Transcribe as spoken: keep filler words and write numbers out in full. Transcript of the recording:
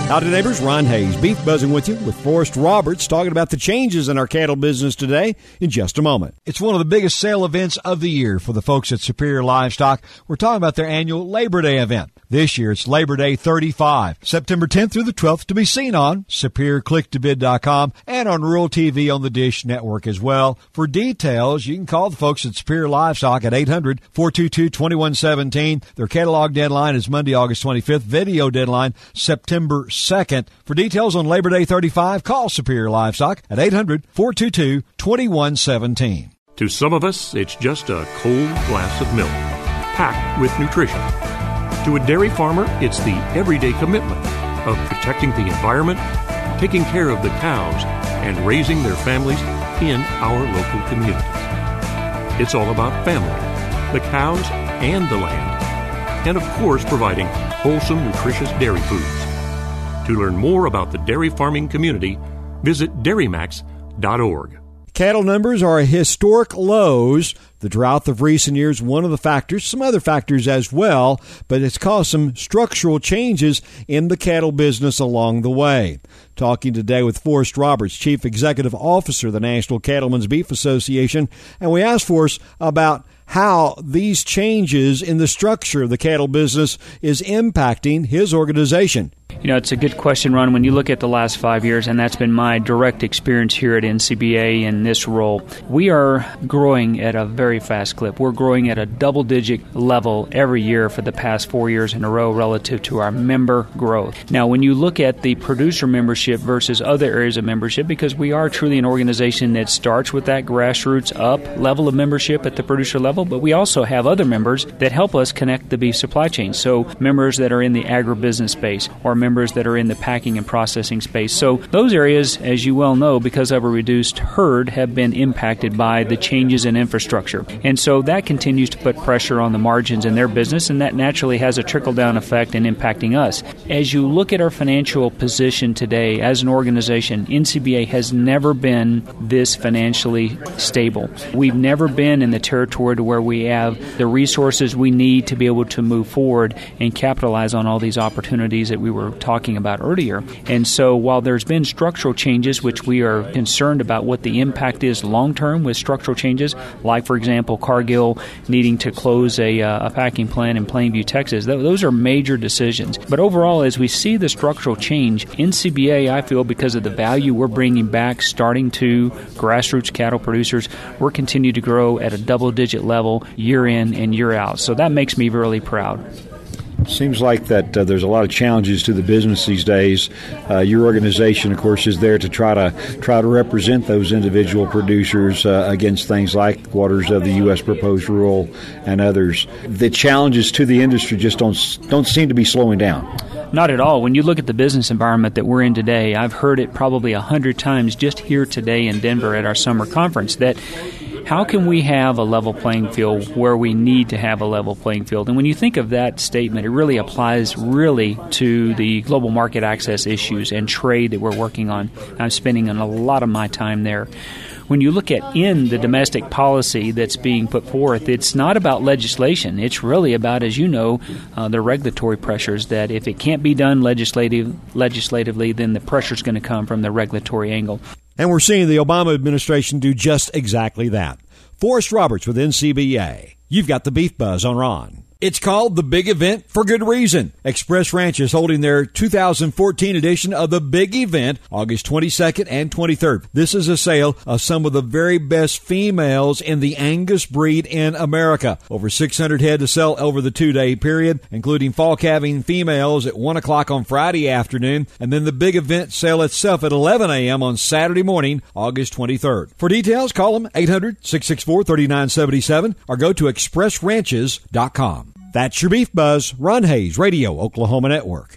Howdy neighbors, Ron Hayes, Beef Buzzing with you with Forrest Roberts, talking about the changes in our cattle business today in just a moment. It's one of the biggest sale events of the year for the folks at Superior Livestock. We're talking about their annual Labor Day event. This year it's Labor Day thirty-five, September tenth through the twelfth, to be seen on Superior Click To Bid dot com and on Rural T V on the Dish Network as well. For details, you can call the folks at Superior Livestock at eight hundred, four two two, two one one seven. Their catalog deadline is Monday, August twenty-fifth. Video deadline September second. For details on Labor Day thirty-five, call Superior Livestock at eight hundred, four two two, two one one seven. To some of us, it's just a cold glass of milk, packed with nutrition. To a dairy farmer, it's the everyday commitment of protecting the environment, taking care of the cows, and raising their families in our local communities. It's all about family, the cows, and the land, and of course providing wholesome, nutritious dairy foods. To learn more about the dairy farming community, visit dairy max dot org. Cattle numbers are at historic lows. The drought of recent years, one of the factors, some other factors as well, but it's caused some structural changes in the cattle business along the way. Talking today with Forrest Roberts, Chief Executive Officer of the National Cattlemen's Beef Association, and we asked Forrest about how these changes in the structure of the cattle business is impacting his organization. You know, it's a good question, Ron. When you look at the last five years, and that's been my direct experience here at N C B A in this role, we are growing at a very fast clip. We're growing at a double-digit level every year for the past four years in a row relative to our member growth. Now, when you look at the producer membership versus other areas of membership, because we are truly an organization that starts with that grassroots up level of membership at the producer level, but we also have other members that help us connect the beef supply chain. So members that are in the agribusiness space or members that are in the packing and processing space. So those areas, as you well know, because of a reduced herd, have been impacted by the changes in infrastructure. And so that continues to put pressure on the margins in their business, and that naturally has a trickle-down effect in impacting us. As you look at our financial position today as an organization, N C B A has never been this financially stable. We've never been in the territory to where we have the resources we need to be able to move forward and capitalize on all these opportunities that we were talking about earlier. And so while there's been structural changes, which we are concerned about what the impact is long-term with structural changes, like, for example, Cargill needing to close a, uh, a packing plant in Plainview, Texas, th- those are major decisions. But overall, as we see the structural change, N C B A, I feel, because of the value we're bringing back, starting to grassroots cattle producers, we're continuing to grow at a double-digit level year in and year out. So that makes me really proud. Seems like that uh, there's a lot of challenges to the business these days. Uh, your organization, of course, is there to try to try to represent those individual producers uh, against things like waters of the U S proposed rule and others. The challenges to the industry just don't don't seem to be slowing down. Not at all. When you look at the business environment that we're in today, I've heard it probably a hundred times just here today in Denver at our summer conference, that how can we have a level playing field where we need to have a level playing field? And when you think of that statement, it really applies really to the global market access issues and trade that we're working on. I'm spending a lot of my time there. When you look at in the domestic policy that's being put forth, it's not about legislation. It's really about, as you know, uh, the regulatory pressures, that if it can't be done legislative, legislatively, then the pressure's going to come from the regulatory angle. And we're seeing the Obama administration do just exactly that. Forrest Roberts with N C B A. You've got the Beef Buzz on Ron. It's called the Big Event for good reason. Express Ranch is holding their two thousand fourteen edition of the Big Event August twenty-second and twenty-third. This is a sale of some of the very best females in the Angus breed in America. Over six hundred head to sell over the two-day period, including fall calving females at one o'clock on Friday afternoon, and then the Big Event sale itself at eleven a.m. on Saturday morning, August twenty-third. For details, call them eight hundred, six six four, three nine seven seven or go to express ranches dot com. That's your Beef Buzz, Ron Hayes, Radio Oklahoma Network.